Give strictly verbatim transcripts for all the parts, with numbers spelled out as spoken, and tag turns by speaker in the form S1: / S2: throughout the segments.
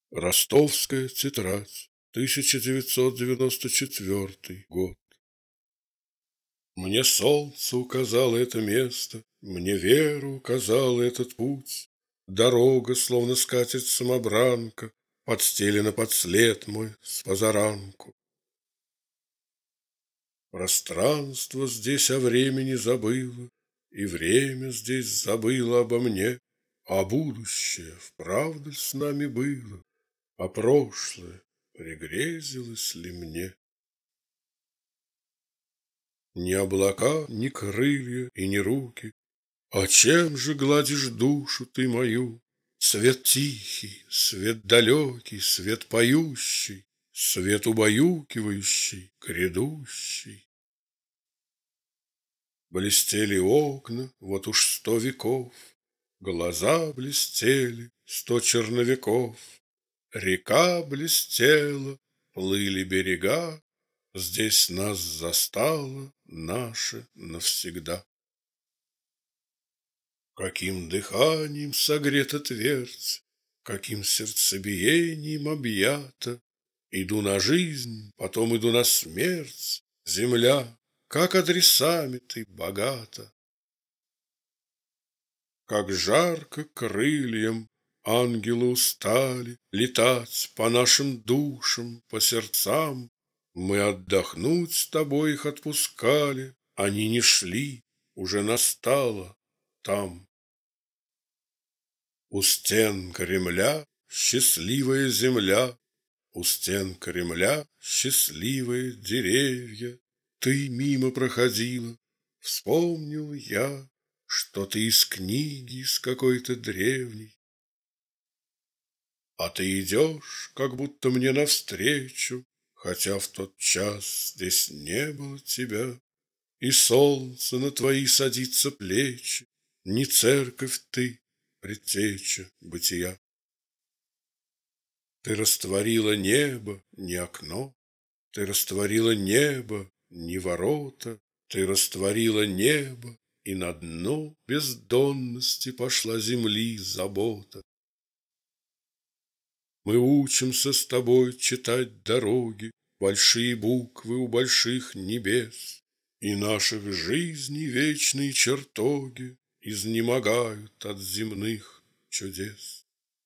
S1: Ростовская тетрадь, тысяча девятьсот девяносто четвёртый год. Мне солнце указало это место, мне вера указала этот путь. Дорога, словно скатерть-самобранка, подстелена под след мой с позаранку. Пространство здесь о времени забыло, и время здесь забыло обо мне, а будущее вправду с нами было, а прошлое пригрезилось ли мне? Ни облака, ни крылья и ни руки, а чем же гладишь душу ты мою? Свет тихий, свет далекий, свет поющий, свет убаюкивающий, грядущий. Блестели окна вот уж сто веков, глаза блестели сто черновеков. Река блестела, плыли берега, здесь нас застало наше навсегда. Каким дыханием согрета твердь, каким сердцебиением объята. Иду на жизнь, потом иду на смерть, земля, как адресами ты богата. Как жарко крыльям ангелы устали летать по нашим душам, по сердцам. Мы отдохнуть с тобой их отпускали, они не шли, уже настало там. У стен Кремля счастливая земля, у стен Кремля счастливые деревья. Ты мимо проходила, вспомнил я, что ты из книги, из какой-то древней. А ты идешь, как будто мне навстречу, хотя в тот час здесь не было тебя, и солнце на твои садится плечи, не церковь ты, предтеча бытия. Ты растворила небо, не окно, ты растворила небо, не ворота, ты растворила небо, и на дно бездонности пошла земли забота. Мы учимся с тобой читать дороги, большие буквы у больших небес, и наших жизней вечные чертоги изнемогают от земных чудес.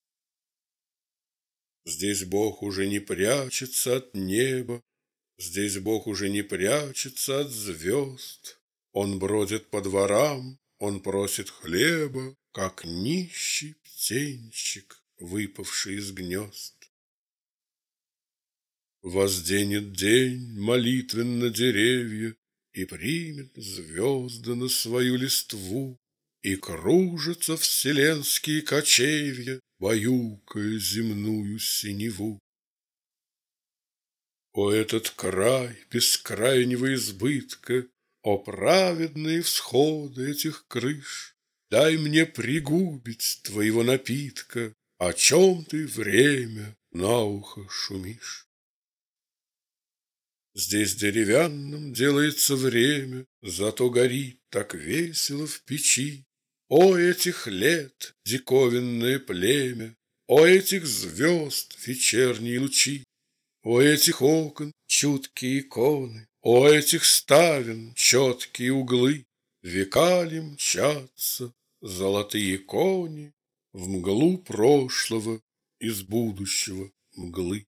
S1: Здесь Бог уже не прячется от неба, здесь Бог уже не прячется от звезд. Он бродит по дворам, он просит хлеба, как нищий птенчик, выпавший из гнезд. Возденет день молитвенно деревья и примет звезды на свою листву, и кружатся вселенские кочевья, баюкая земную синеву. О, этот край бескрайнего избытка, о, праведные всходы этих крыш! Дай мне пригубить твоего напитка, о чем ты, время, на ухо шумишь. Здесь деревянным делается время, зато горит так весело в печи. О, этих лет диковинное племя, о, этих звезд вечерние лучи, о, этих окон чуткие иконы, о, этих ставен четкие углы. Века ли мчатся золотые кони в мглу прошлого из будущего мглы.